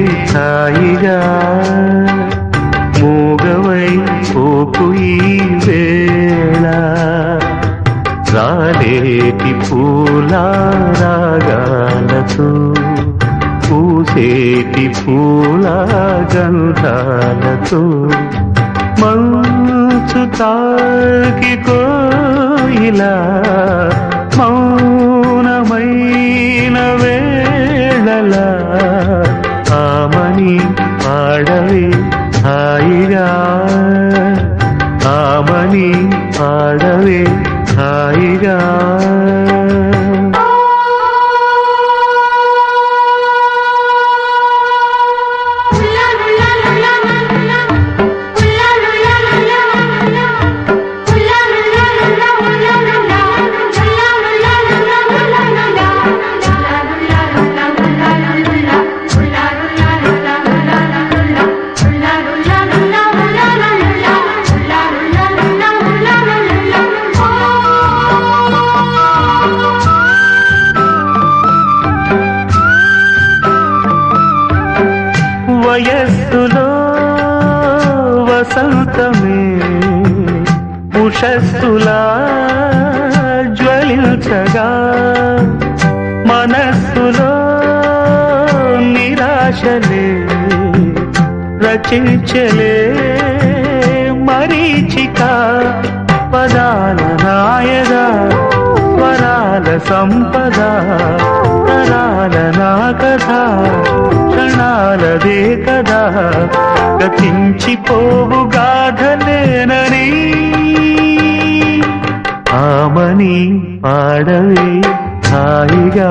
హాయిగా మూగవై పోకు ఈ వేళ రాలేటి పూల రాగాలతో పూసేటి పూల గంధాలతో మంచు తాకి కోయిలా మౌనమైన వేళలా ఆమని పాడవే హాయిగా ఆమని పాడవే హాయిగా వయస్సులో వసంతమే ఉషస్సులా జ్వలించగా మనస్సులో నిరాశలే రచించలే మరీచిక పదాల నాయగా స్వరాల సంపద తరాల నా కథ క్షణాలదే కదా గతించిపోవు గాథలేనని ఆమని పాడవే హాయిగా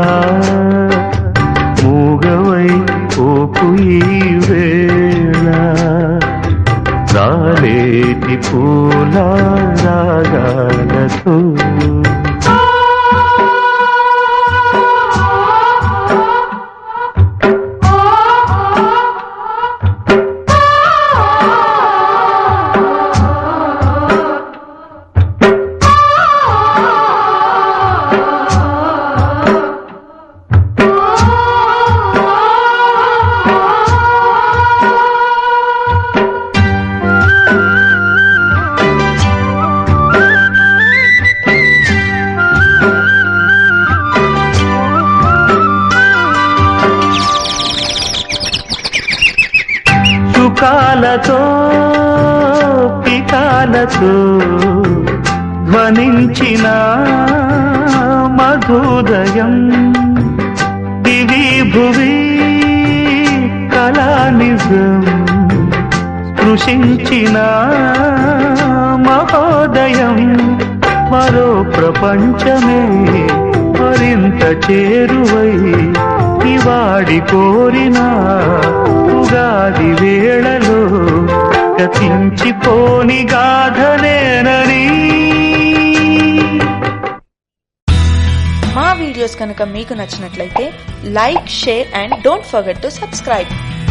మూగవై పోకు ఈ వేళ రాలేటి పూల రాగాలతో సుఖాలతో పికాలతో ధ్వనించిన మధుదయం దివి భువి కళానిజం స్పృశించిన మహోదయం మరో ప్రపంచమే మరింత చేరువై ఇవాడి కోరిన ఉగాది వేళలో గతించిపోని గాథనేనని. మా వీడియోస్ కనుక మీకు నచ్చినట్లయితే like, share and don't forget to subscribe.